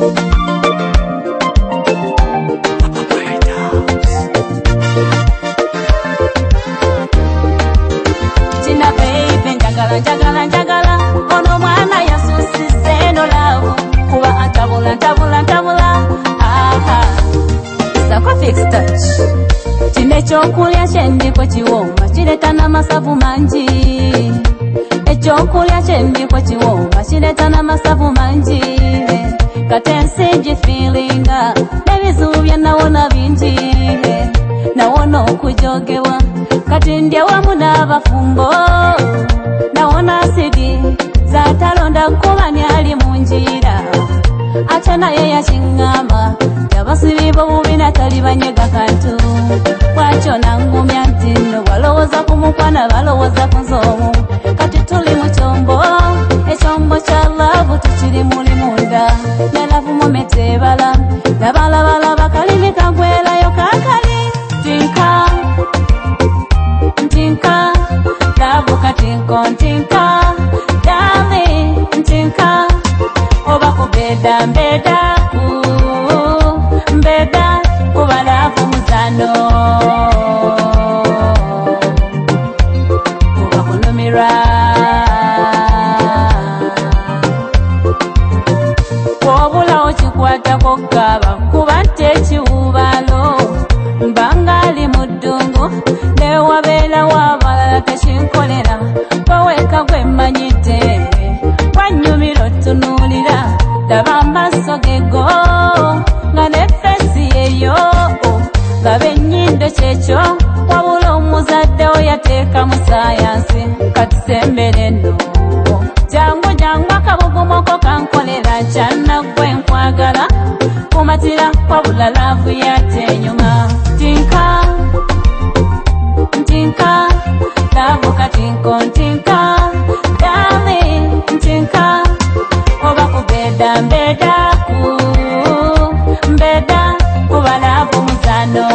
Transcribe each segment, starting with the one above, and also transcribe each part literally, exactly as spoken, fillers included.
Tina baby njagala njagala njagala ono mwana yasusize no love kuba antabula ntabula ntabula aha Sako fix touch Chine chokulya chendi kwa chiwoma chileta na masavu manji Echokulya chendi kwa chiwoma chileta na masavu manji Katensi feelinga nebizubya nawona binji nawona okujogewa kati ndya wamu n'abafumbo nawona sidi zatalonda kuba nyali munjira ate naye yakingamba yabasibi bobubi natali banyega kantu bwakyo nangumya nti nno balowooza ku mukwana balowooza ku nzoomu kati tuli mu kyombo ekyombo kya laavu tukiri muli munda ne laavu momete ebala labalabalaba kalimi kagwerayo kakali tinka tinka laavu katinko ntinka dali ntinka oba kubeda mbeda mbeda kuba laavu muzano kuba kunumira wobulawo kikwatako kaba kuba nti ekiwubalo mbangali mu ddungu newabeera wabalala tekinkolera kweweka gwemmanyidde wanyumira otunuulira laba amaaso gego nga nefesi yeyo nga b'ennyindo kyekyo wabula omuzaddewo yateeka mu saayansi katusembere nno jangu jangu akabugumoko kankolera kyanaggwe nkwagala kumatira wabula laavu yatenyuma tinka ntinka laavu katinko ntinka dali ntinka oba kubeda mbeda ku mbeda kuba laavu muzano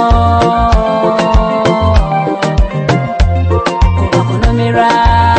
kuba kunumirwa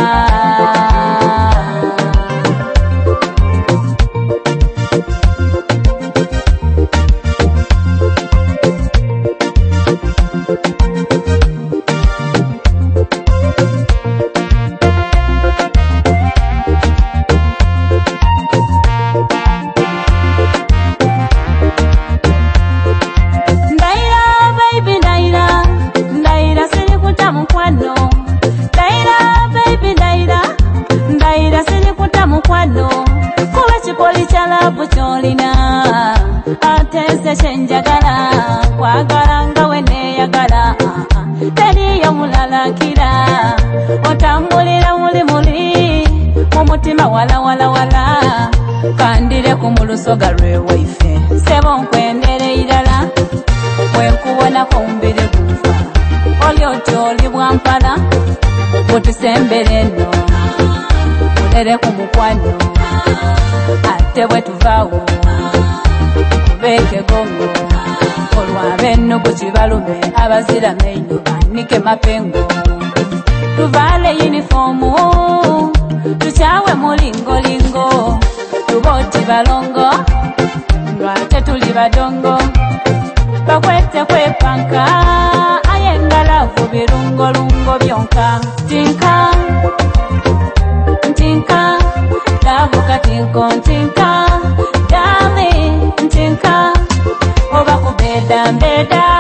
Chenjagala kwagala nga weneyagala teriyo mulalakira otambulira muli muli mumutima wala wala wala kandire ku mulusoga lwewaife sebo nkwendere irala wenkubona kumbire gufa oli otoli bwampala butusembere nno ulere ku mukwano ate bwe tuvaawo beke gongo olwabe nnugu kibalume abazira meino banike mapengo tuvale uniformu tukyawe mulingolingo tuboti balongo lwate tuli badongo bakwete kwepanka ayengalavu birungolungo byonka tinka ntinka laavu katinko ntinka dali ntinka oba kubeda mbeda